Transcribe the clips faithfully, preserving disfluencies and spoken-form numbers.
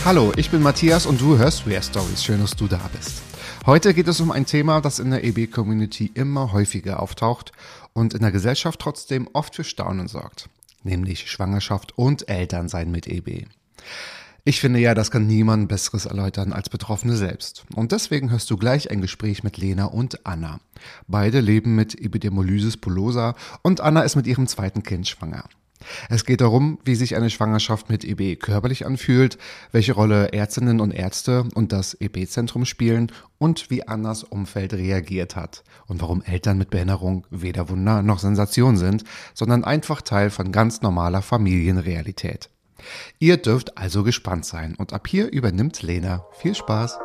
Hallo, ich bin Matthias und du hörst Rare Stories. Schön, dass du da bist. Heute geht es um ein Thema, das in der E B-Community immer häufiger auftaucht und in der Gesellschaft trotzdem oft für Staunen sorgt, nämlich Schwangerschaft und Elternsein mit E B. Ich finde ja, das kann niemand Besseres erläutern als Betroffene selbst. Und deswegen hörst du gleich ein Gespräch mit Lena und Anna. Beide leben mit Epidermolysis bullosa und Anna ist mit ihrem zweiten Kind schwanger. Es geht darum, wie sich eine Schwangerschaft mit E B körperlich anfühlt, welche Rolle Ärztinnen und Ärzte und das E B-Zentrum spielen und wie Annas Umfeld reagiert hat und warum Eltern mit Behinderung weder Wunder noch Sensation sind, sondern einfach Teil von ganz normaler Familienrealität. Ihr dürft also gespannt sein und ab hier übernimmt Lena. Viel Spaß!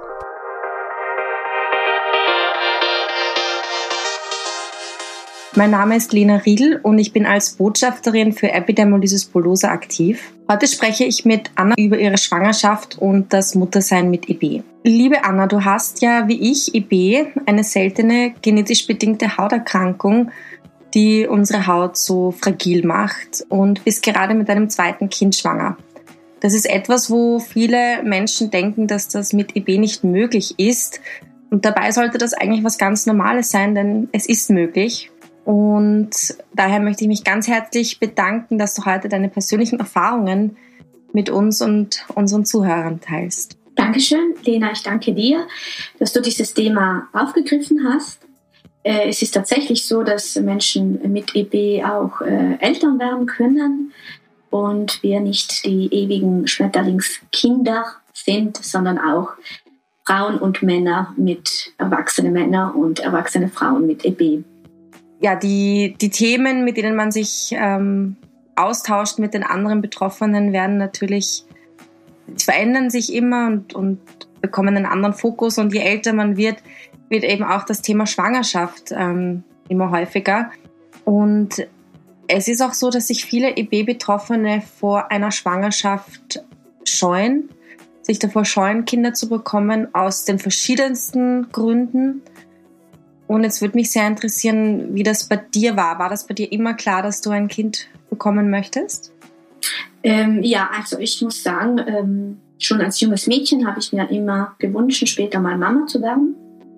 Mein Name ist Lena Riedl und ich bin als Botschafterin für Epidermolysis bullosa aktiv. Heute spreche ich mit Anna über ihre Schwangerschaft und das Muttersein mit E B. Liebe Anna, du hast ja wie ich E B, eine seltene genetisch bedingte Hauterkrankung, die unsere Haut so fragil macht und bist gerade mit deinem zweiten Kind schwanger. Das ist etwas, wo viele Menschen denken, dass das mit E B nicht möglich ist. Und dabei sollte das eigentlich was ganz Normales sein, denn es ist möglich. Und daher möchte ich mich ganz herzlich bedanken, dass du heute deine persönlichen Erfahrungen mit uns und unseren Zuhörern teilst. Dankeschön, Lena, ich danke dir, dass du dieses Thema aufgegriffen hast. Es ist tatsächlich so, dass Menschen mit E B auch Eltern werden können und wir nicht die ewigen Schmetterlingskinder sind, sondern auch Frauen und Männer mit erwachsenen Männern und erwachsene Frauen mit E B. Ja, die, die Themen, mit denen man sich ähm, austauscht mit den anderen Betroffenen, werden natürlich, verändern sich immer und, und bekommen einen anderen Fokus. Und je älter man wird, wird eben auch das Thema Schwangerschaft ähm, immer häufiger. Und es ist auch so, dass sich viele E B-Betroffene vor einer Schwangerschaft scheuen, sich davor scheuen, Kinder zu bekommen, aus den verschiedensten Gründen. Und jetzt würde mich sehr interessieren, wie das bei dir war. War das bei dir immer klar, dass du ein Kind bekommen möchtest? Ähm, ja, also ich muss sagen, ähm, schon als junges Mädchen habe ich mir immer gewünscht, später mal Mama zu werden.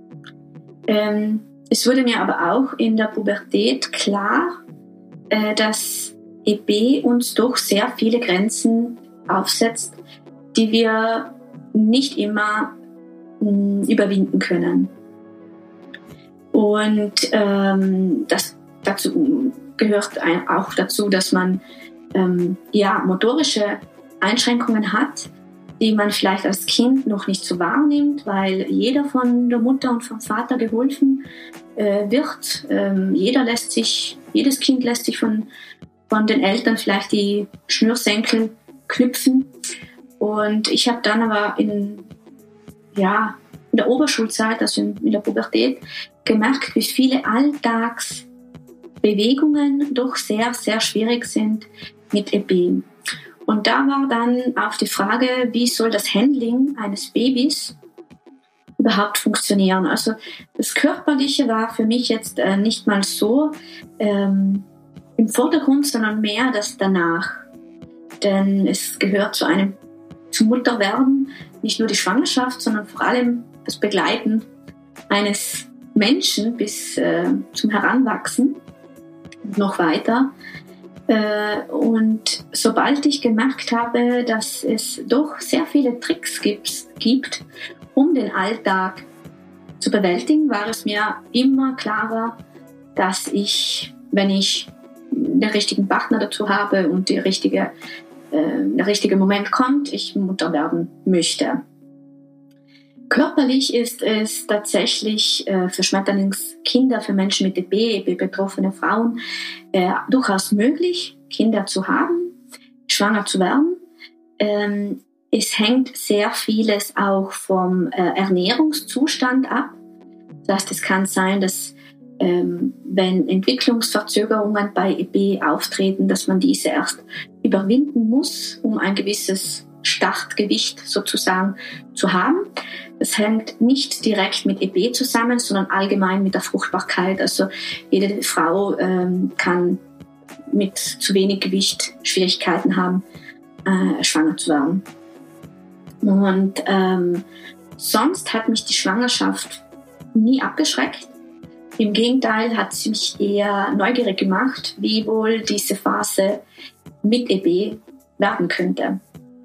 Ähm, es wurde mir aber auch in der Pubertät klar, äh, dass E B uns doch sehr viele Grenzen aufsetzt, die wir nicht immer mh, überwinden können. Und ähm, das dazu gehört auch dazu, dass man ähm, ja, motorische Einschränkungen hat, die man vielleicht als Kind noch nicht so wahrnimmt, weil jeder von der Mutter und vom Vater geholfen äh, wird. Ähm, jeder lässt sich, jedes Kind lässt sich von, von den Eltern vielleicht die Schnürsenkel knüpfen. Und ich habe dann aber in, ja, in der Oberschulzeit, also in, in der Pubertät, gemerkt, wie viele Alltagsbewegungen doch sehr, sehr schwierig sind mit E B. Und da war dann auch die Frage, wie soll das Handling eines Babys überhaupt funktionieren? Also das Körperliche war für mich jetzt äh, nicht mal so ähm, im Vordergrund, sondern mehr das danach. Denn es gehört zu einem, zum Mutterwerden, nicht nur die Schwangerschaft, sondern vor allem das Begleiten eines Menschen bis äh, zum Heranwachsen und noch weiter. Äh, und sobald ich gemerkt habe, dass es doch sehr viele Tricks gibt, gibt, um den Alltag zu bewältigen, war es mir immer klarer, dass ich, wenn ich den richtigen Partner dazu habe und die richtige, äh, der richtige Moment kommt, ich Mutter werden möchte. Körperlich ist es tatsächlich äh, für Schmetterlingskinder, für Menschen mit E B, E B-betroffene Frauen, äh, durchaus möglich, Kinder zu haben, schwanger zu werden. Ähm, es hängt sehr vieles auch vom äh, Ernährungszustand ab. Das heißt, es kann sein, dass ähm, wenn Entwicklungsverzögerungen bei E B auftreten, dass man diese erst überwinden muss, um ein gewisses Startgewicht sozusagen zu haben. Das hängt nicht direkt mit E B zusammen, sondern allgemein mit der Fruchtbarkeit. Also jede Frau ähm, kann mit zu wenig Gewicht Schwierigkeiten haben, äh, schwanger zu werden. Und ähm, sonst hat mich die Schwangerschaft nie abgeschreckt. Im Gegenteil hat sie mich eher neugierig gemacht, wie wohl diese Phase mit E B werden könnte.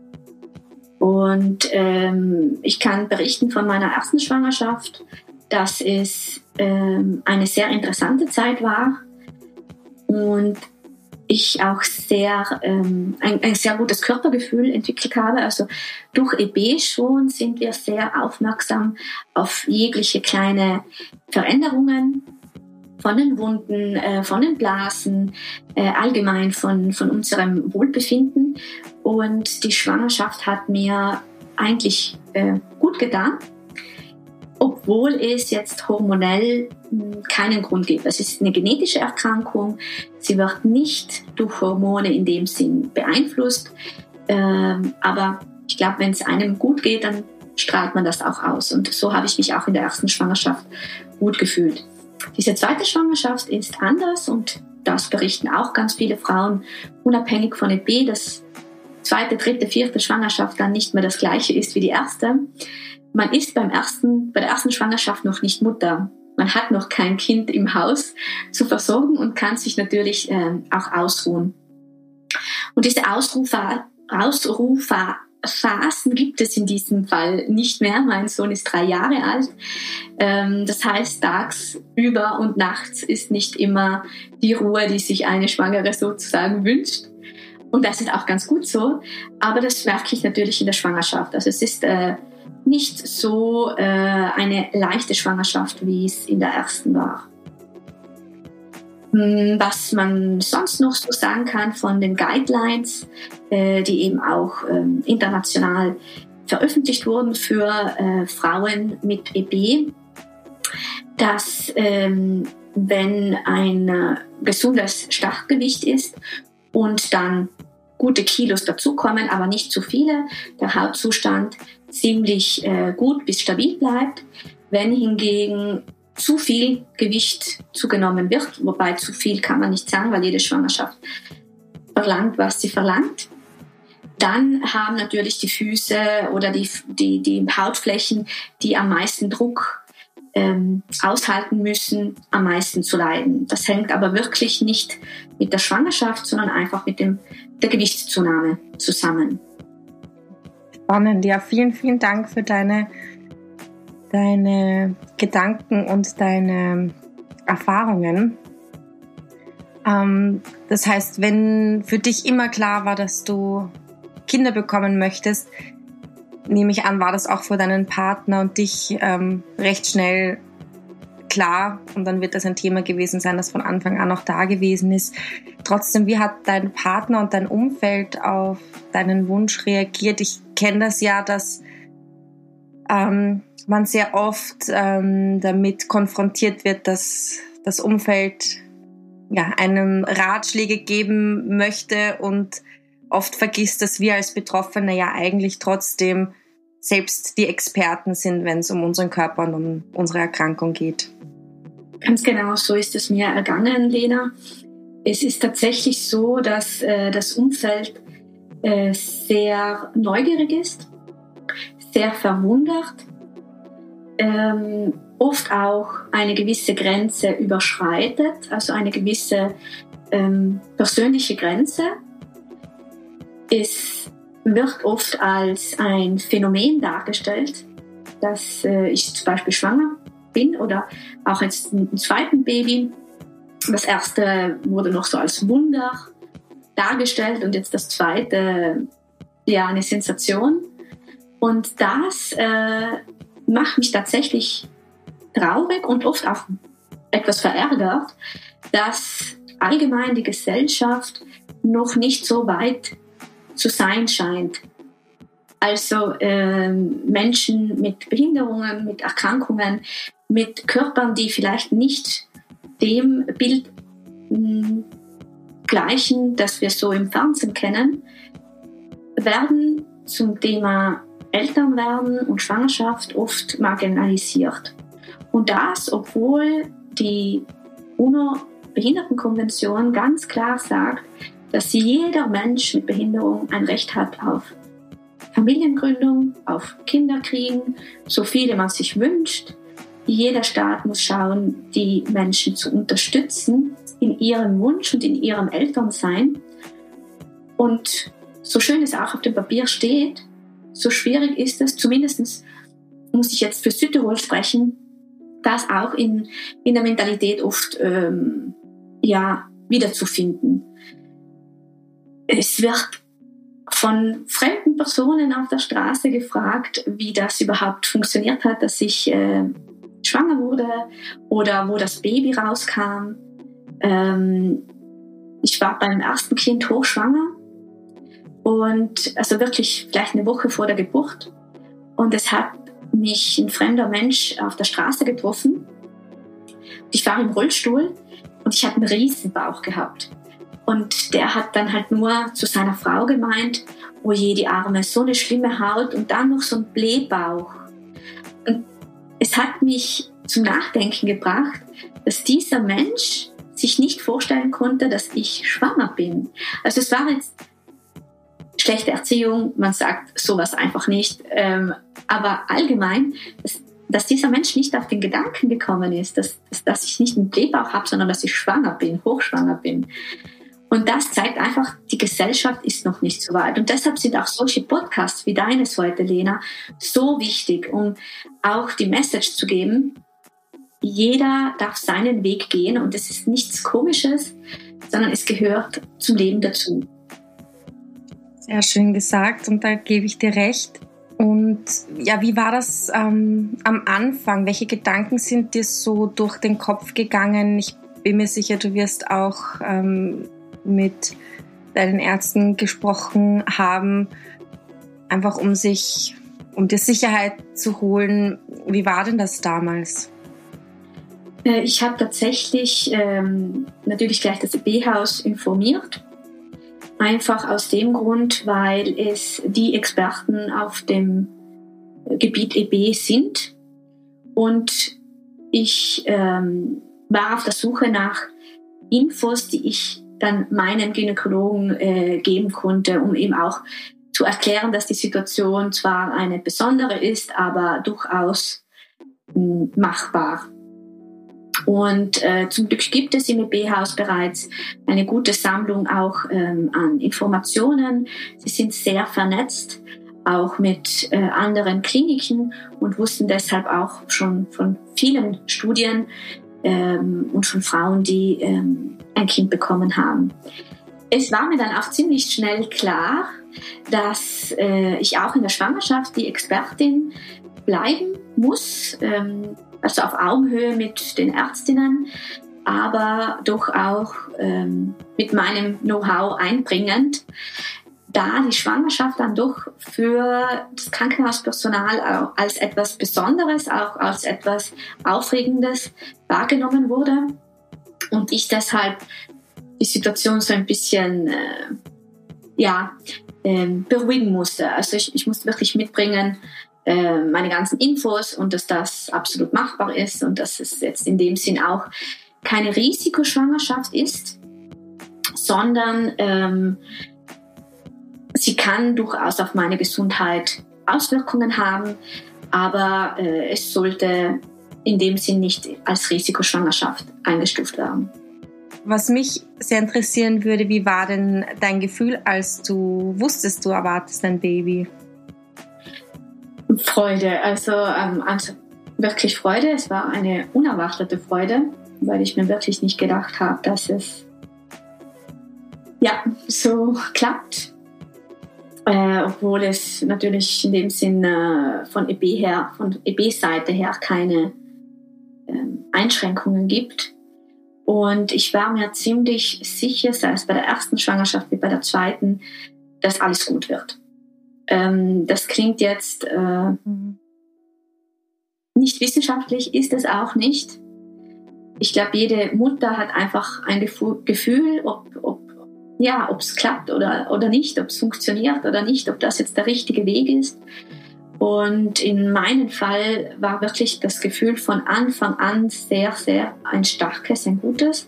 Und ähm, ich kann berichten von meiner ersten Schwangerschaft, dass es ähm, eine sehr interessante Zeit war und ich auch sehr, ähm, ein, ein sehr gutes Körpergefühl entwickelt habe. Also durch E B schon sind wir sehr aufmerksam auf jegliche kleine Veränderungen von den Wunden, äh, von den Blasen, äh, allgemein von, von unserem Wohlbefinden. Und die Schwangerschaft hat mir eigentlich äh, gut getan, obwohl es jetzt hormonell mh, keinen Grund gibt. Es ist eine genetische Erkrankung. Sie wird nicht durch Hormone in dem Sinn beeinflusst. Ähm, aber ich glaube, wenn es einem gut geht, dann strahlt man das auch aus. Und so habe ich mich auch in der ersten Schwangerschaft gut gefühlt. Diese zweite Schwangerschaft ist anders und das berichten auch ganz viele Frauen, unabhängig von E B, dass zweite, dritte, vierte Schwangerschaft dann nicht mehr das gleiche ist wie die erste. Man ist beim ersten, bei der ersten Schwangerschaft noch nicht Mutter. Man hat noch kein Kind im Haus zu versorgen und kann sich natürlich äh, auch ausruhen. Und diese Ausruhphasen gibt es in diesem Fall nicht mehr. Mein Sohn ist drei Jahre alt. Ähm, das heißt, tagsüber und nachts ist nicht immer die Ruhe, die sich eine Schwangere sozusagen wünscht. Und das ist auch ganz gut so. Aber das merke ich natürlich in der Schwangerschaft. Also es ist äh, nicht so äh, eine leichte Schwangerschaft, wie es in der ersten war. Was man sonst noch so sagen kann von den Guidelines, äh, die eben auch ähm, international veröffentlicht wurden für äh, Frauen mit E B, dass ähm, wenn ein äh, gesundes Startgewicht ist und dann gute Kilos dazukommen, aber nicht zu viele, der Hautzustand ziemlich äh, gut bis stabil bleibt. Wenn hingegen zu viel Gewicht zugenommen wird, wobei zu viel kann man nicht sagen, weil jede Schwangerschaft verlangt, was sie verlangt, dann haben natürlich die Füße oder die, die, die Hautflächen, die am meisten Druck ähm, aushalten müssen, am meisten zu leiden. Das hängt aber wirklich nicht mit der Schwangerschaft, sondern einfach mit dem, der Gewichtszunahme zusammen. Spannend, ja, vielen, vielen Dank für deine, deine Gedanken und deine Erfahrungen. Ähm, das heißt, wenn für dich immer klar war, dass du Kinder bekommen möchtest, nehme ich an, war das auch für deinen Partner und dich ähm, recht schnell klar, und dann wird das ein Thema gewesen sein, das von Anfang an auch da gewesen ist. Trotzdem, wie hat dein Partner und dein Umfeld auf deinen Wunsch reagiert? Ich kenne das ja, dass ähm, man sehr oft ähm, damit konfrontiert wird, dass das Umfeld ja, einem Ratschläge geben möchte und oft vergisst, dass wir als Betroffene ja eigentlich trotzdem selbst die Experten sind, wenn es um unseren Körper und um unsere Erkrankung geht. Ganz genau, so ist es mir ergangen, Lena. Es ist tatsächlich so, dass äh, das Umfeld äh, sehr neugierig ist, sehr verwundert, ähm, oft auch eine gewisse Grenze überschreitet, also eine gewisse ähm, persönliche Grenze. Es wird oft als ein Phänomen dargestellt, dass äh, ich zum Beispiel schwanger bin oder auch jetzt ein zweiten Baby. Das erste wurde noch so als Wunder dargestellt und jetzt das zweite, ja, eine Sensation. Und das äh, macht mich tatsächlich traurig und oft auch etwas verärgert, dass allgemein die Gesellschaft noch nicht so weit zu sein scheint. Also äh, Menschen mit Behinderungen, mit Erkrankungen, mit Körpern, die vielleicht nicht dem Bild mh, gleichen, das wir so im Fernsehen kennen, werden zum Thema Elternwerden und Schwangerschaft oft marginalisiert. Und das, obwohl die UNO-Behindertenkonvention ganz klar sagt, dass jeder Mensch mit Behinderung ein Recht hat auf Familiengründung, auf Kinderkriegen, so viele man sich wünscht. Jeder Staat muss schauen, die Menschen zu unterstützen in ihrem Wunsch und in ihrem Elternsein. Und so schön es auch auf dem Papier steht, so schwierig ist es, zumindest muss ich jetzt für Südtirol sprechen, das auch in, in der Mentalität oft ähm, ja, wiederzufinden. Es wird von fremden Personen auf der Straße gefragt, wie das überhaupt funktioniert hat, dass ich äh, schwanger wurde oder wo das Baby rauskam. Ähm, ich war beim ersten Kind hochschwanger und also wirklich vielleicht eine Woche vor der Geburt. Und es hat mich ein fremder Mensch auf der Straße getroffen. Ich war im Rollstuhl und ich hatte einen riesen Bauch gehabt. Und der hat dann halt nur zu seiner Frau gemeint, oh je, die Arme, so eine schlimme Haut und dann noch so ein Blähbauch. Und es hat mich zum Nachdenken gebracht, dass dieser Mensch sich nicht vorstellen konnte, dass ich schwanger bin. Also es war jetzt schlechte Erziehung, man sagt sowas einfach nicht. Ähm, aber allgemein, dass, dass dieser Mensch nicht auf den Gedanken gekommen ist, dass, dass, dass ich nicht einen Blähbauch habe, sondern dass ich schwanger bin, hochschwanger bin. Und das zeigt einfach, die Gesellschaft ist noch nicht so weit. Und deshalb sind auch solche Podcasts wie deines heute, Lena, so wichtig, um auch die Message zu geben, jeder darf seinen Weg gehen und es ist nichts Komisches, sondern es gehört zum Leben dazu. Sehr schön gesagt und da gebe ich dir recht. Und ja, wie war das ähm, am Anfang? Welche Gedanken sind dir so durch den Kopf gegangen? Ich bin mir sicher, du wirst auch ähm, mit deinen Ärzten gesprochen haben, einfach um sich, um dir Sicherheit zu holen. Wie war denn das damals? Ich habe tatsächlich ähm, natürlich gleich das E B-Haus informiert. Einfach aus dem Grund, weil es die Experten auf dem Gebiet E B sind. Und ich ähm, war auf der Suche nach Infos, die ich dann meinem Gynäkologen äh, geben konnte, um eben auch zu erklären, dass die Situation zwar eine besondere ist, aber durchaus mh, machbar. Und äh, zum Glück gibt es im E B-Haus bereits eine gute Sammlung auch ähm, an Informationen. Sie sind sehr vernetzt, auch mit äh, anderen Kliniken und wussten deshalb auch schon von vielen Studien ähm, und von Frauen, die ähm, ein Kind bekommen haben. Es war mir dann auch ziemlich schnell klar, dass äh, ich auch in der Schwangerschaft die Expertin bleiben muss, ähm, also auf Augenhöhe mit den Ärztinnen, aber doch auch ähm, mit meinem Know-how einbringend, da die Schwangerschaft dann doch für das Krankenhauspersonal auch als etwas Besonderes, auch als etwas Aufregendes wahrgenommen wurde und ich deshalb die Situation so ein bisschen äh, ja, äh, beruhigen musste. Also ich, ich musste wirklich mitbringen, meine ganzen Infos und dass das absolut machbar ist und dass es jetzt in dem Sinn auch keine Risikoschwangerschaft ist, sondern ähm, sie kann durchaus auf meine Gesundheit Auswirkungen haben, aber äh, es sollte in dem Sinn nicht als Risikoschwangerschaft eingestuft werden. Was mich sehr interessieren würde, wie war denn dein Gefühl, als du wusstest, du erwartest ein Baby? Freude, also, ähm, also wirklich Freude. Es war eine unerwartete Freude, weil ich mir wirklich nicht gedacht habe, dass es ja so klappt. Äh, obwohl es natürlich in dem Sinn äh, von E B her, von E B-Seite her keine äh, Einschränkungen gibt. Und ich war mir ziemlich sicher, sei es bei der ersten Schwangerschaft wie bei der zweiten, dass alles gut wird. Ähm, das klingt jetzt äh, mhm. nicht wissenschaftlich, ist es auch nicht. Ich glaube, jede Mutter hat einfach ein Gefühl, Gefühl ob, ob ja, ob es klappt oder, oder nicht, ob es funktioniert oder nicht, ob das jetzt der richtige Weg ist. Und in meinem Fall war wirklich das Gefühl von Anfang an sehr, sehr ein starkes, ein gutes.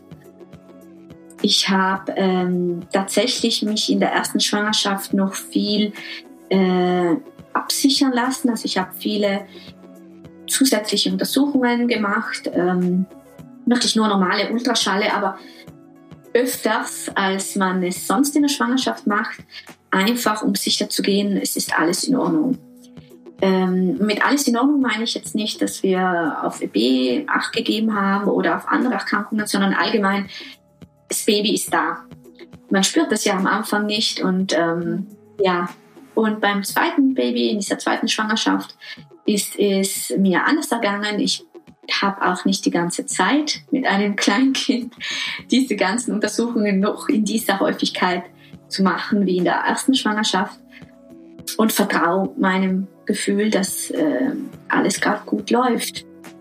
Ich habe ähm, tatsächlich mich in der ersten Schwangerschaft noch viel äh, absichern lassen. Also ich habe viele zusätzliche Untersuchungen gemacht, ähm, wirklich nur normale Ultraschalle, aber öfters, als man es sonst in der Schwangerschaft macht, einfach um sicher zu gehen, es ist alles in Ordnung. Ähm, mit alles in Ordnung meine ich jetzt nicht, dass wir auf E B Acht gegeben haben oder auf andere Erkrankungen, sondern allgemein, das Baby ist da. Man spürt das ja am Anfang nicht und ähm, ja, und beim zweiten Baby, in dieser zweiten Schwangerschaft, ist es mir anders ergangen. Ich habe auch nicht die ganze Zeit mit einem Kleinkind diese ganzen Untersuchungen noch in dieser Häufigkeit zu machen wie in der ersten Schwangerschaft und vertraue meinem Gefühl, dass äh, alles gerade gut läuft.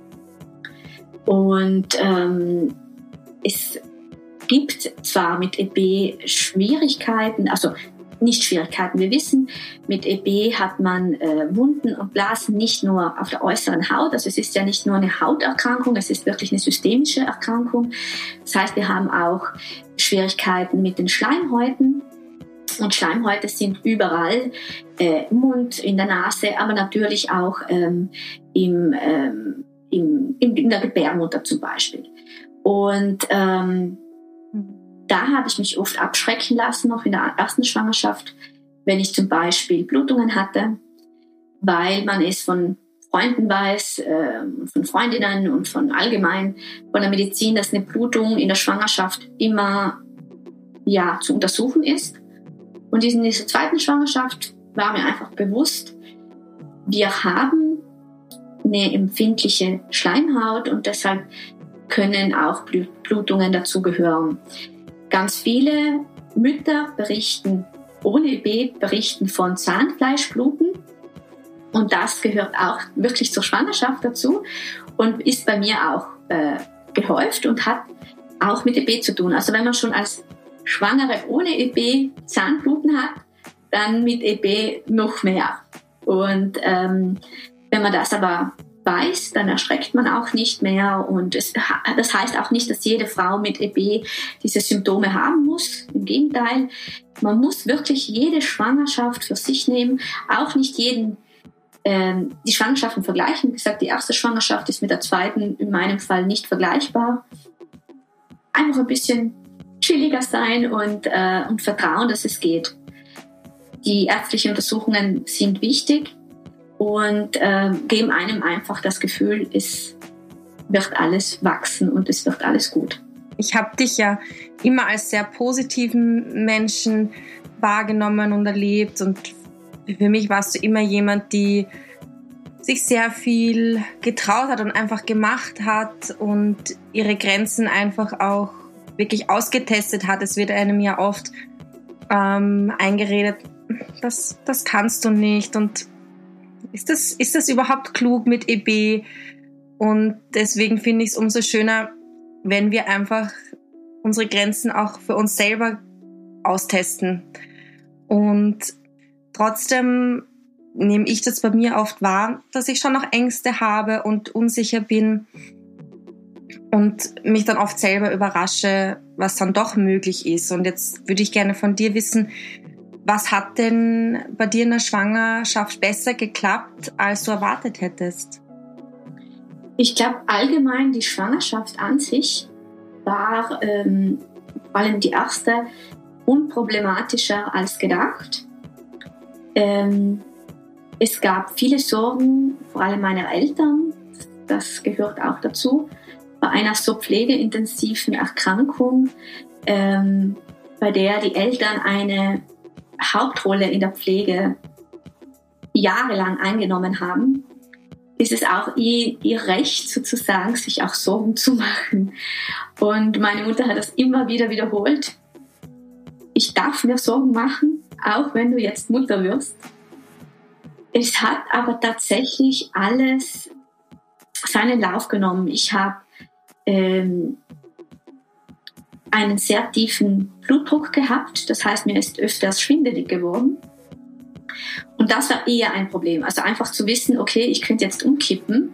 Und ähm, es gibt zwar mit E B Schwierigkeiten, also nicht Schwierigkeiten. Wir wissen, mit E B hat man äh, Wunden und Blasen nicht nur auf der äußeren Haut. Also es ist ja nicht nur eine Hauterkrankung, es ist wirklich eine systemische Erkrankung. Das heißt, wir haben auch Schwierigkeiten mit den Schleimhäuten. Und Schleimhäute sind überall, äh, im Mund, in der Nase, aber natürlich auch ähm, im, ähm, im, in der Gebärmutter zum Beispiel. Und ähm, da habe ich mich oft abschrecken lassen, noch in der ersten Schwangerschaft, wenn ich zum Beispiel Blutungen hatte, weil man es von Freunden weiß, äh, von Freundinnen und von allgemein von der Medizin, dass eine Blutung in der Schwangerschaft immer ja, zu untersuchen ist. Und in dieser zweiten Schwangerschaft war mir einfach bewusst, wir haben eine empfindliche Schleimhaut und deshalb können auch Blutungen dazugehören. Ganz viele Mütter berichten, ohne E B, berichten von Zahnfleischbluten. Und das gehört auch wirklich zur Schwangerschaft dazu und ist bei mir auch äh, gehäuft und hat auch mit E B zu tun. Also wenn man schon als Schwangere ohne E B Zahnbluten hat, dann mit E B noch mehr. Und ähm, wenn man das aber weiß, dann erschreckt man auch nicht mehr. Und es, das heißt auch nicht, dass jede Frau mit E B diese Symptome haben muss. Im Gegenteil, man muss wirklich jede Schwangerschaft für sich nehmen, auch nicht jeden ähm, die Schwangerschaften vergleichen. Wie gesagt, die erste Schwangerschaft ist mit der zweiten in meinem Fall nicht vergleichbar. Einfach ein bisschen chilliger sein und, äh, und vertrauen, dass es geht. Die ärztlichen Untersuchungen sind wichtig und äh, geben einem einfach das Gefühl, es wird alles wachsen und es wird alles gut. Ich habe dich ja immer als sehr positiven Menschen wahrgenommen und erlebt und für mich warst du immer jemand, die sich sehr viel getraut hat und einfach gemacht hat und ihre Grenzen einfach auch wirklich ausgetestet hat. Es wird einem ja oft ähm, eingeredet, das, das kannst du nicht und ist das, ist das überhaupt klug mit E B? Und deswegen finde ich es umso schöner, wenn wir einfach unsere Grenzen auch für uns selber austesten. Und trotzdem nehme ich das bei mir oft wahr, dass ich schon noch Ängste habe und unsicher bin und mich dann oft selber überrasche, was dann doch möglich ist. Und jetzt würde ich gerne von dir wissen, was hat denn bei dir in der Schwangerschaft besser geklappt, als du erwartet hättest? Ich glaube, allgemein die Schwangerschaft an sich war ähm, vor allem die erste unproblematischer als gedacht. Ähm, es gab viele Sorgen, vor allem meiner Eltern, das gehört auch dazu, bei einer so pflegeintensiven Erkrankung, ähm, bei der die Eltern eine Hauptrolle in der Pflege jahrelang eingenommen haben, ist es auch ihr, ihr Recht sozusagen, sich auch Sorgen zu machen. Und meine Mutter hat das immer wieder wiederholt. Ich darf mir Sorgen machen, auch wenn du jetzt Mutter wirst. Es hat aber tatsächlich alles seinen Lauf genommen. Ich habe ähm, einen sehr tiefen Blutdruck gehabt. Das heißt, mir ist öfters schwindelig geworden. Und das war eher ein Problem. Also einfach zu wissen, okay, ich könnte jetzt umkippen,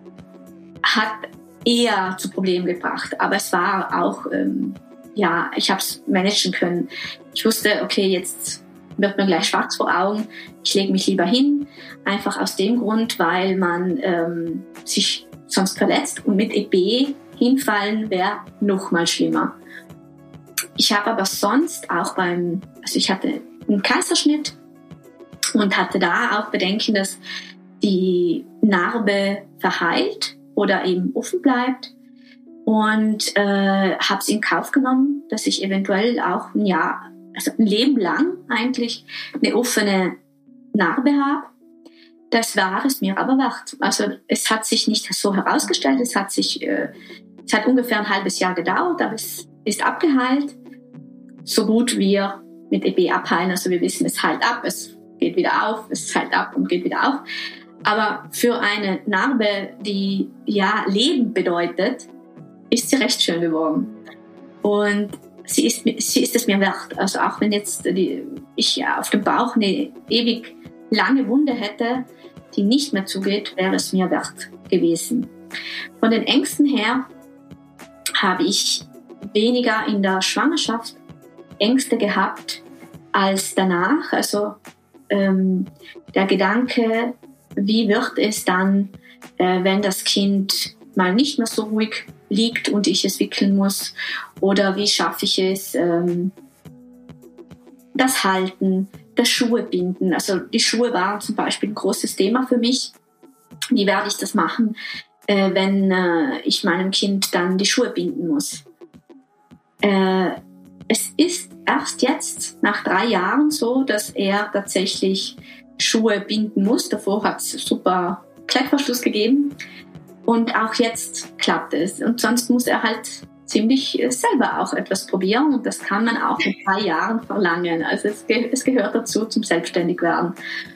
hat eher zu Problemen gebracht. Aber es war auch, ähm, ja, ich habe es managen können. Ich wusste, okay, jetzt wird mir gleich schwarz vor Augen. Ich lege mich lieber hin, einfach aus dem Grund, weil man ähm, sich sonst verletzt. Und mit E B hinfallen wäre noch mal schlimmer. Ich habe aber sonst auch beim, also ich hatte einen Kaiserschnitt und hatte da auch Bedenken, dass die Narbe verheilt oder eben offen bleibt. Und äh, habe es in Kauf genommen, dass ich eventuell auch ein Jahr, also ein Leben lang eigentlich eine offene Narbe habe. Das war es mir aber wert. Also es hat sich nicht so herausgestellt, es hat sich, äh, es hat ungefähr ein halbes Jahr gedauert, aber es ist abgeheilt, so gut wir mit E B abheilen. Also wir wissen, es heilt ab, es geht wieder auf, es heilt ab und geht wieder auf. Aber für eine Narbe, die ja Leben bedeutet, ist sie recht schön geworden. Und sie ist, sie ist es mir wert. Also auch wenn jetzt die, ich auf dem Bauch eine ewig lange Wunde hätte, die nicht mehr zugeht, wäre es mir wert gewesen. Von den Ängsten her habe ich weniger in der Schwangerschaft Ängste gehabt als danach. Also ähm, der Gedanke, wie wird es dann, äh, wenn das Kind mal nicht mehr so ruhig liegt und ich es wickeln muss, oder wie schaffe ich es, ähm, das Halten, das Schuhe binden. Also die Schuhe waren zum Beispiel ein großes Thema für mich. Wie werde ich das machen, äh, wenn äh, ich meinem Kind dann die Schuhe binden muss? Äh, es ist erst jetzt, nach drei Jahren, so, dass er tatsächlich Schuhe binden muss. Davor hat es super Klettverschluss gegeben. Und auch jetzt klappt es. Und sonst muss er halt ziemlich selber auch etwas probieren. Und das kann man auch in drei Jahren verlangen. Also es, ge- es gehört dazu, zum Selbstständigwerden.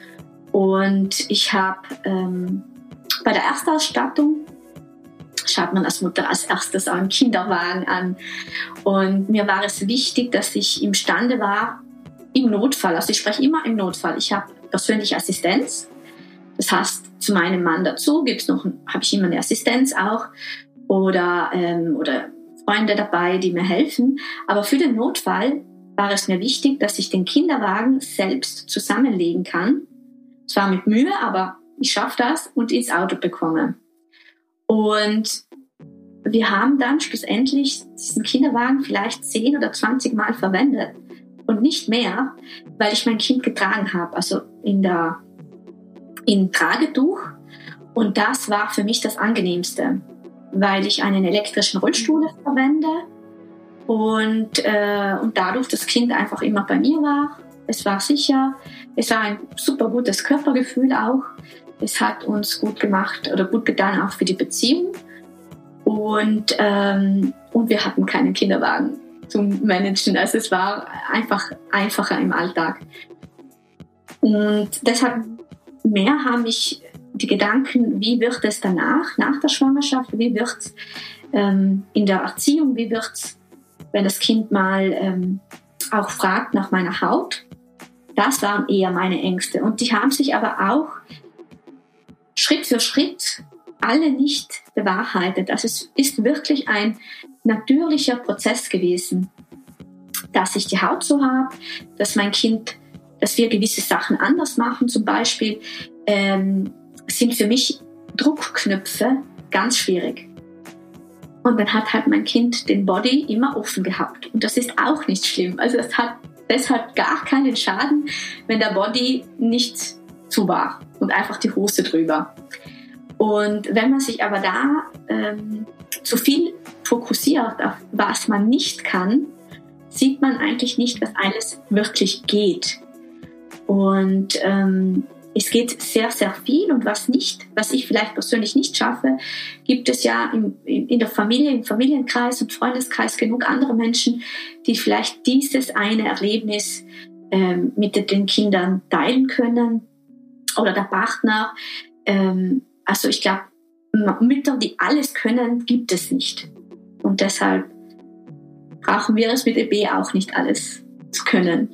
Und ich habe ähm, bei der Erstausstattung schaut man als Mutter als erstes einen Kinderwagen an. Und mir war es wichtig, dass ich imstande war, im Notfall, also ich spreche immer im Notfall, ich habe persönliche Assistenz. Das heißt, zu meinem Mann dazu gibt's noch, habe ich immer eine Assistenz auch oder, ähm, oder Freunde dabei, die mir helfen. Aber für den Notfall war es mir wichtig, dass ich den Kinderwagen selbst zusammenlegen kann. Zwar mit Mühe, aber ich schaffe das und ins Auto bekomme. Und wir haben dann schlussendlich diesen Kinderwagen vielleicht zehn oder zwanzig Mal verwendet und nicht mehr, weil ich mein Kind getragen habe, also in der in Tragetuch. Und das war für mich das Angenehmste, weil ich einen elektrischen Rollstuhl verwende und, äh, und dadurch das Kind einfach immer bei mir war. Es war sicher, es war ein super gutes Körpergefühl auch. Es hat uns gut gemacht oder gut getan auch für die Beziehung. Und, ähm, und wir hatten keinen Kinderwagen zum Managen. Also es war einfach einfacher im Alltag. Und deshalb mehr haben mich die Gedanken, wie wird es danach, nach der Schwangerschaft, wie wird es ähm, in der Erziehung, wie wird es, wenn das Kind mal ähm, auch fragt nach meiner Haut. Das waren eher meine Ängste. Und die haben sich aber auch Schritt für Schritt alle nicht bewahrheitet. Also es ist wirklich ein natürlicher Prozess gewesen, dass ich die Haut so habe, dass mein Kind, dass wir gewisse Sachen anders machen. Zum Beispiel ähm, sind für mich Druckknöpfe ganz schwierig. Und dann hat halt mein Kind den Body immer offen gehabt. Und das ist auch nicht schlimm. Also es hat deshalb gar keinen Schaden, wenn der Body nicht zu war und einfach die Hose drüber. Und wenn man sich aber da ähm, zu viel fokussiert auf was man nicht kann, sieht man eigentlich nicht, was alles wirklich geht. Und ähm, es geht sehr, sehr viel und was nicht, was ich vielleicht persönlich nicht schaffe, gibt es ja in, in der Familie, im Familienkreis und Freundeskreis genug andere Menschen, die vielleicht dieses eine Erlebnis ähm, mit den Kindern teilen können oder der Partner. Ähm, also ich glaube, Mütter, die alles können, gibt es nicht. Und deshalb brauchen wir es mit E B auch nicht alles zu können.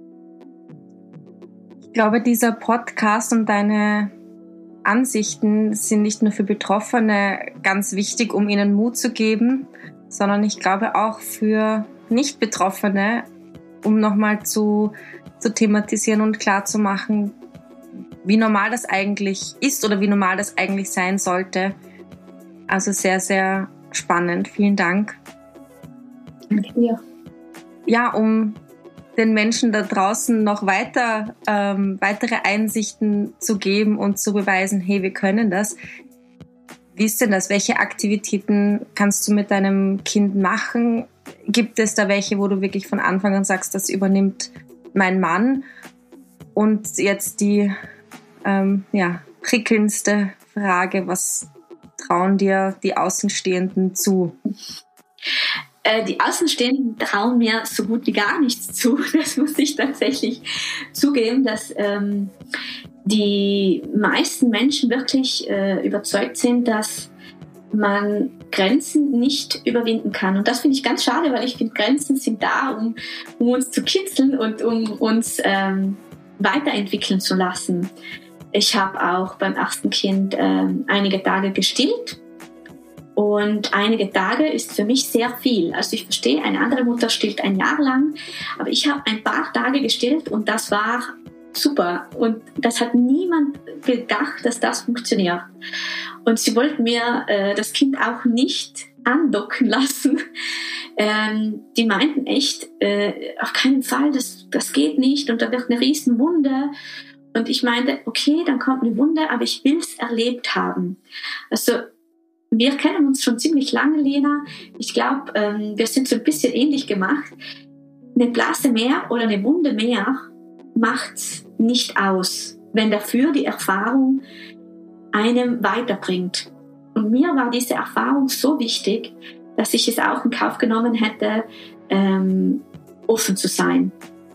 Ich glaube, dieser Podcast und deine Ansichten sind nicht nur für Betroffene ganz wichtig, um ihnen Mut zu geben, sondern ich glaube auch für Nicht-Betroffene, um nochmal zu zu thematisieren und klarzumachen, wie normal das eigentlich ist oder wie normal das eigentlich sein sollte. Also sehr, sehr spannend. Vielen Dank. Danke dir. Ja, um den Menschen da draußen noch weiter ähm, weitere Einsichten zu geben und zu beweisen, hey, wir können das. Wie ist denn das? Welche Aktivitäten kannst du mit deinem Kind machen? Gibt es da welche, wo du wirklich von Anfang an sagst, das übernimmt mein Mann? Und jetzt die ähm, ja, prickelndste Frage, was trauen dir die Außenstehenden zu? Äh, die Außenstehenden trauen mir so gut wie gar nichts zu. Das muss ich tatsächlich zugeben, dass ähm, die meisten Menschen wirklich äh, überzeugt sind, dass man Grenzen nicht überwinden kann. Und das finde ich ganz schade, weil ich finde, Grenzen sind da, um, um uns zu kitzeln und um uns ähm, weiterentwickeln zu lassen. Ich habe auch beim ersten Kind ähm, einige Tage gestillt. Und einige Tage ist für mich sehr viel. Also ich verstehe, eine andere Mutter stillt ein Jahr lang, aber ich habe ein paar Tage gestillt und das war super. Und das hat niemand gedacht, dass das funktioniert. Und sie wollten mir äh, das Kind auch nicht andocken lassen. Ähm, die meinten echt, äh, auf keinen Fall, das, das geht nicht und da wird eine Riesenwunde. Und ich meinte, okay, dann kommt eine Wunde, aber ich will es erlebt haben. Also wir kennen uns schon ziemlich lange, Lena. Ich glaube, ähm, wir sind so ein bisschen ähnlich gemacht. Eine Blase mehr oder eine Wunde mehr macht's nicht aus, wenn dafür die Erfahrung einem weiterbringt. Und mir war diese Erfahrung so wichtig, dass ich es auch in Kauf genommen hätte, ähm, offen zu sein.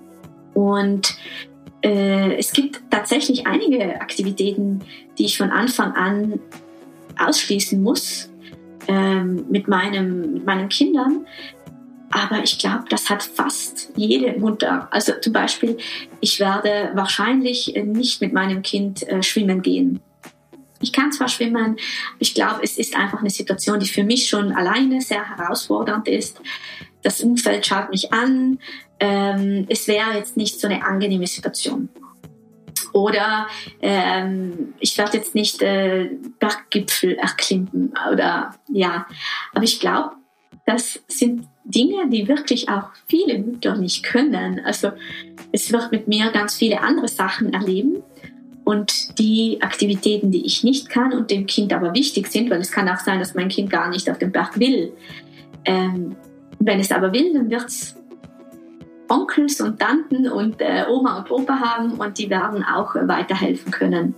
Und äh, es gibt tatsächlich einige Aktivitäten, die ich von Anfang an ausschließen muss ähm, mit, meinem, mit meinen Kindern. Aber ich glaube, das hat fast jede Mutter. Also zum Beispiel, ich werde wahrscheinlich nicht mit meinem Kind äh, schwimmen gehen. Ich kann zwar schwimmen, aber ich glaube, es ist einfach eine Situation, die für mich schon alleine sehr herausfordernd ist. Das Umfeld schaut mich an. Ähm, es wäre jetzt nicht so eine angenehme Situation. Oder ähm, ich werde jetzt nicht äh, Berggipfel erklimmen. Oder ja, aber ich glaube, das sind Dinge, die wirklich auch viele Mütter nicht können. Also es wird mit mir ganz viele andere Sachen erleben. Und die Aktivitäten, die ich nicht kann und dem Kind aber wichtig sind, weil es kann auch sein, dass mein Kind gar nicht auf den Berg will. Ähm, wenn es aber will, dann wird es Onkels und Tanten und äh, Oma und Opa haben und die werden auch äh, weiterhelfen können.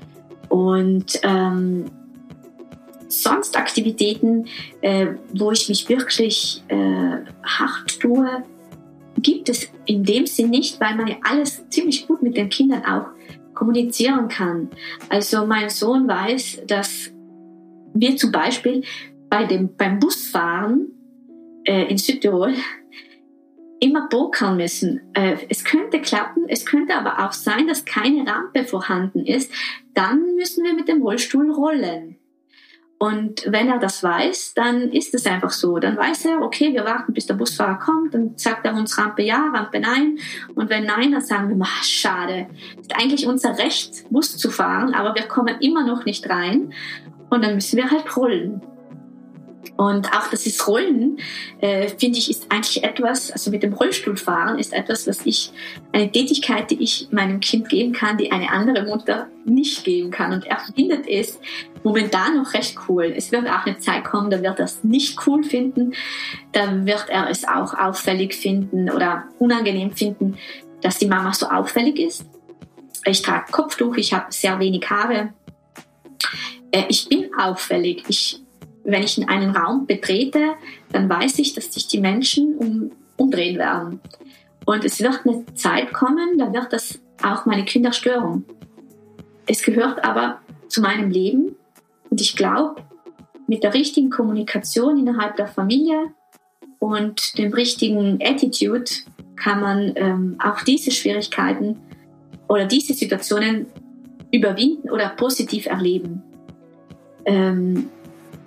Und ähm, sonst Aktivitäten, äh, wo ich mich wirklich äh, hart tue, gibt es in dem Sinn nicht, weil man ja alles ziemlich gut mit den Kindern auch kommunizieren kann. Also mein Sohn weiß, dass wir zum Beispiel bei dem, beim Busfahren äh, in Südtirol immer pokern müssen. Äh, es könnte klappen, es könnte aber auch sein, dass keine Rampe vorhanden ist. Dann müssen wir mit dem Rollstuhl rollen. Und wenn er das weiß, dann ist es einfach so. Dann weiß er, okay, wir warten, bis der Busfahrer kommt. Dann sagt er uns Rampe ja, Rampe nein. Und wenn nein, dann sagen wir, ach, schade. Ist eigentlich unser Recht, Bus zu fahren, aber wir kommen immer noch nicht rein. Und dann müssen wir halt rollen. Und auch das ist Rollen, äh, finde ich, ist eigentlich etwas, also mit dem Rollstuhlfahren ist etwas, was ich, eine Tätigkeit, die ich meinem Kind geben kann, die eine andere Mutter nicht geben kann. Und er findet es momentan noch recht cool. Es wird auch eine Zeit kommen, da wird er es nicht cool finden. Da wird er es auch auffällig finden oder unangenehm finden, dass die Mama so auffällig ist. Ich trage Kopftuch, ich habe sehr wenig Haare. Äh, ich bin auffällig. Ich Wenn ich in einen Raum betrete, dann weiß ich, dass sich die Menschen um, umdrehen werden. Und es wird eine Zeit kommen, da wird das auch meine Kinder stören. Es gehört aber zu meinem Leben. Und ich glaube, mit der richtigen Kommunikation innerhalb der Familie und dem richtigen Attitude kann man ähm, auch diese Schwierigkeiten oder diese Situationen überwinden oder positiv erleben. Ähm,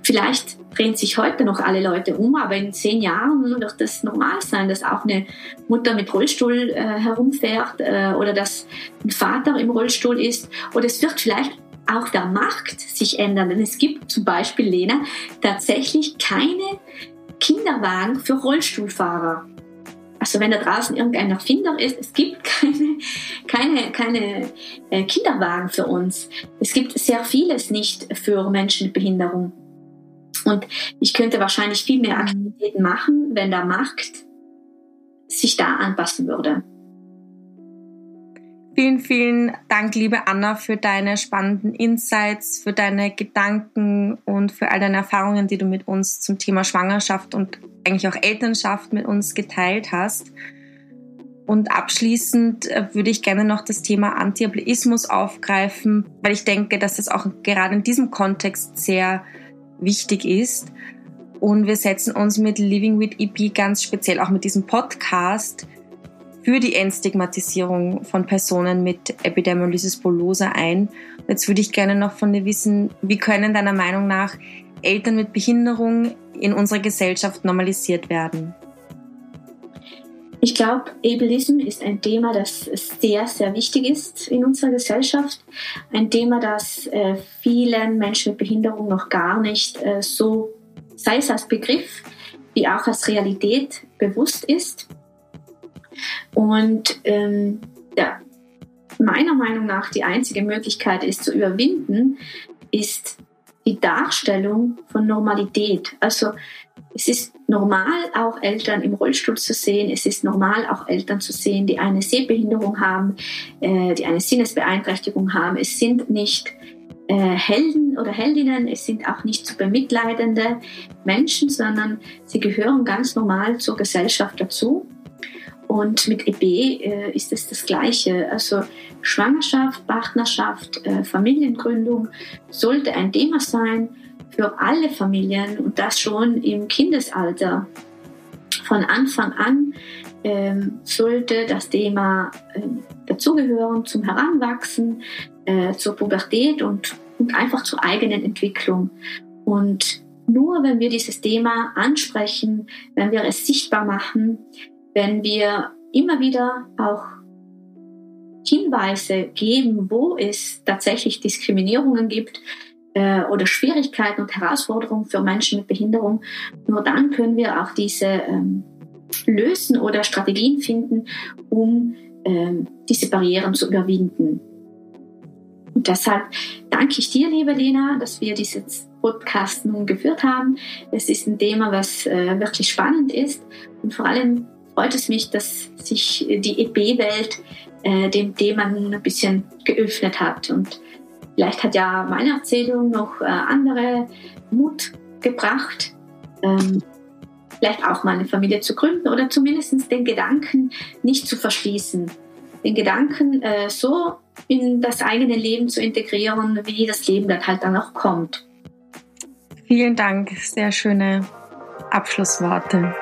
Vielleicht drehen sich heute noch alle Leute um, aber in zehn Jahren wird es normal sein, dass auch eine Mutter mit Rollstuhl äh, herumfährt äh, oder dass ein Vater im Rollstuhl ist. Oder es wird vielleicht auch der Markt sich ändern. Denn es gibt zum Beispiel, Lena, tatsächlich keine Kinderwagen für Rollstuhlfahrer. Also wenn da draußen irgendein Erfinder ist, es gibt keine, keine, keine äh, Kinderwagen für uns. Es gibt sehr vieles nicht für Menschen mit Behinderung. Und ich könnte wahrscheinlich viel mehr Aktivitäten machen, wenn der Markt sich da anpassen würde. Vielen, vielen Dank, liebe Anna, für deine spannenden Insights, für deine Gedanken und für all deine Erfahrungen, die du mit uns zum Thema Schwangerschaft und eigentlich auch Elternschaft mit uns geteilt hast. Und abschließend würde ich gerne noch das Thema Antiableismus aufgreifen, weil ich denke, dass das auch gerade in diesem Kontext sehr wichtig ist. Und wir setzen uns mit Living with E B ganz speziell auch mit diesem Podcast für die Entstigmatisierung von Personen mit Epidermolysis bullosa ein. Und jetzt würde ich gerne noch von dir wissen, wie können deiner Meinung nach Eltern mit Behinderung in unserer Gesellschaft normalisiert werden? Ich glaube, Ableism ist ein Thema, das sehr, sehr wichtig ist in unserer Gesellschaft. Ein Thema, das äh, vielen Menschen mit Behinderung noch gar nicht äh, so, sei es als Begriff, wie auch als Realität bewusst ist. Und ähm, ja, meiner Meinung nach die einzige Möglichkeit, es zu überwinden, ist die Darstellung von Normalität. Also es ist normal, auch Eltern im Rollstuhl zu sehen. Es ist normal, auch Eltern zu sehen, die eine Sehbehinderung haben, äh, die eine Sinnesbeeinträchtigung haben. Es sind nicht äh, Helden oder Heldinnen, es sind auch nicht zu bemitleidende Menschen, sondern sie gehören ganz normal zur Gesellschaft dazu. Und mit E B äh, ist es das Gleiche. Also Schwangerschaft, Partnerschaft, äh, Familiengründung sollte ein Thema sein für alle Familien und das schon im Kindesalter. Von Anfang an ähm, sollte das Thema äh, dazugehören zum Heranwachsen, äh, zur Pubertät und, und einfach zur eigenen Entwicklung. Und nur wenn wir dieses Thema ansprechen, wenn wir es sichtbar machen, wenn wir immer wieder auch Hinweise geben, wo es tatsächlich Diskriminierungen gibt äh, oder Schwierigkeiten und Herausforderungen für Menschen mit Behinderung, nur dann können wir auch diese ähm, lösen oder Strategien finden, um ähm, diese Barrieren zu überwinden. Und deshalb danke ich dir, liebe Lena, dass wir diesen Podcast nun geführt haben. Es ist ein Thema, was äh, wirklich spannend ist und vor allem freut es mich, dass sich die E B-Welt äh, dem Thema nun ein bisschen geöffnet hat. Und vielleicht hat ja meine Erzählung noch äh, andere Mut gebracht, ähm, vielleicht auch mal eine Familie zu gründen oder zumindest den Gedanken nicht zu verschließen. Den Gedanken äh, so in das eigene Leben zu integrieren, wie das Leben dann halt dann auch kommt. Vielen Dank, sehr schöne Abschlussworte.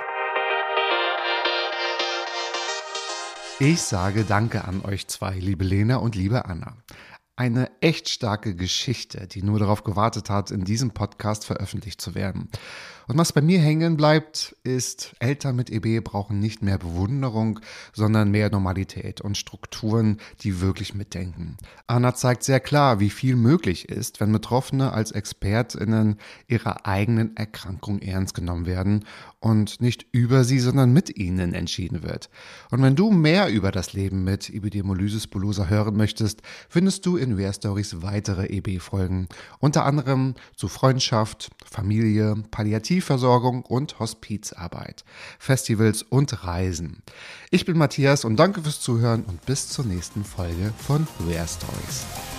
Ich sage Danke an euch zwei, liebe Lena und liebe Anna. Eine echt starke Geschichte, die nur darauf gewartet hat, in diesem Podcast veröffentlicht zu werden. Und was bei mir hängen bleibt, ist, Eltern mit E B brauchen nicht mehr Bewunderung, sondern mehr Normalität und Strukturen, die wirklich mitdenken. Anna zeigt sehr klar, wie viel möglich ist, wenn Betroffene als ExpertInnen ihrer eigenen Erkrankung ernst genommen werden und nicht über sie, sondern mit ihnen entschieden wird. Und wenn du mehr über das Leben mit Epidermolysis bullosa hören möchtest, findest du in Wehr Stories weitere E B-Folgen, unter anderem zu Freundschaft, Familie, Palliativversorgung und Hospizarbeit, Festivals und Reisen. Ich bin Matthias und danke fürs Zuhören und bis zur nächsten Folge von Wehr Stories.